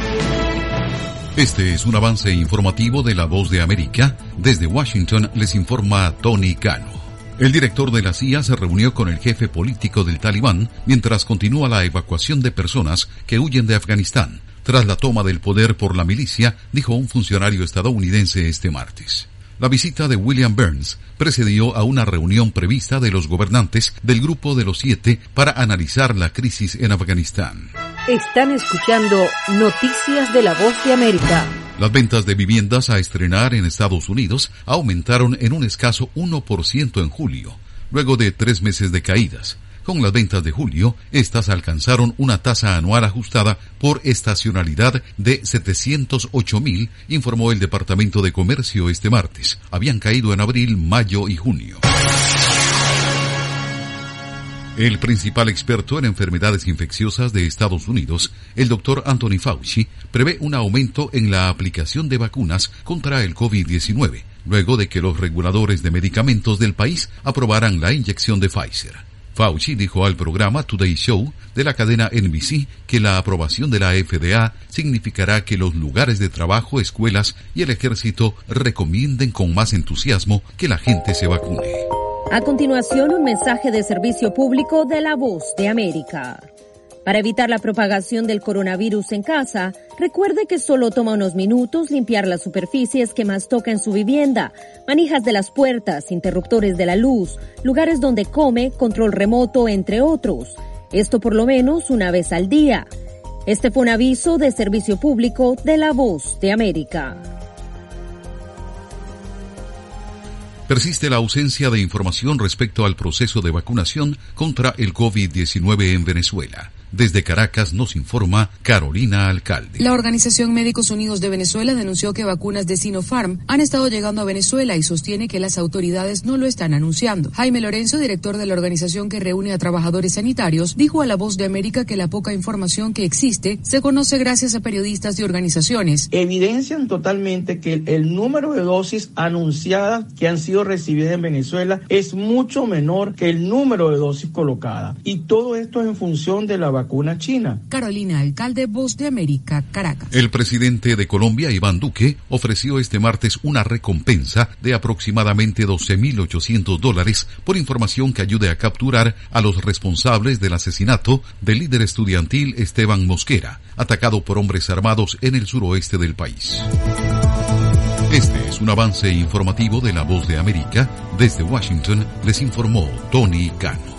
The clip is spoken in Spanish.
Este es un avance informativo de La Voz de América. Desde Washington les informa Tony Cano. El director de la CIA se reunió con el jefe político del Talibán mientras continúa la evacuación de personas que huyen de Afganistán tras la toma del poder por la milicia, dijo un funcionario estadounidense este martes. La visita de William Burns precedió a una reunión prevista de los gobernantes del Grupo de los 7 para analizar la crisis en Afganistán. Están escuchando Noticias de La Voz de América. Las ventas de viviendas a estrenar en Estados Unidos aumentaron en un escaso 1% en julio, luego de 3 meses de caídas. Con las ventas de julio, estas alcanzaron una tasa anual ajustada por estacionalidad de 708,000, informó el Departamento de Comercio este martes. Habían caído en abril, mayo y junio. El principal experto en enfermedades infecciosas de Estados Unidos, el Dr. Anthony Fauci, prevé un aumento en la aplicación de vacunas contra el COVID-19, luego de que los reguladores de medicamentos del país aprobaran la inyección de Pfizer. Fauci dijo al programa Today Show de la cadena NBC que la aprobación de la FDA significará que los lugares de trabajo, escuelas y el ejército recomienden con más entusiasmo que la gente se vacune. A continuación, un mensaje de servicio público de La Voz de América. Para evitar la propagación del coronavirus en casa, recuerde que solo toma unos minutos limpiar las superficies que más toca en su vivienda, manijas de las puertas, interruptores de la luz, lugares donde come, control remoto, entre otros. Esto por lo menos una vez al día. Este fue un aviso de servicio público de La Voz de América. Persiste la ausencia de información respecto al proceso de vacunación contra el COVID-19 en Venezuela. Desde Caracas nos informa Carolina Alcalde. La Organización Médicos Unidos de Venezuela denunció que vacunas de Sinopharm han estado llegando a Venezuela y sostiene que las autoridades no lo están anunciando. Jaime Lorenzo, director de la organización que reúne a trabajadores sanitarios, dijo a La Voz de América que la poca información que existe se conoce gracias a periodistas y organizaciones. Evidencian totalmente que el número de dosis anunciadas que han sido recibidas en Venezuela es mucho menor que el número de dosis colocadas. Y todo esto es en función de la vacuna china. Carolina Alcalde, Voz de América, Caracas. El presidente de Colombia, Iván Duque, ofreció este martes una recompensa de aproximadamente $12,800 por información que ayude a capturar a los responsables del asesinato del líder estudiantil Esteban Mosquera, atacado por hombres armados en el suroeste del país. Este es un avance informativo de La Voz de América. Desde Washington les informó Tony Cano.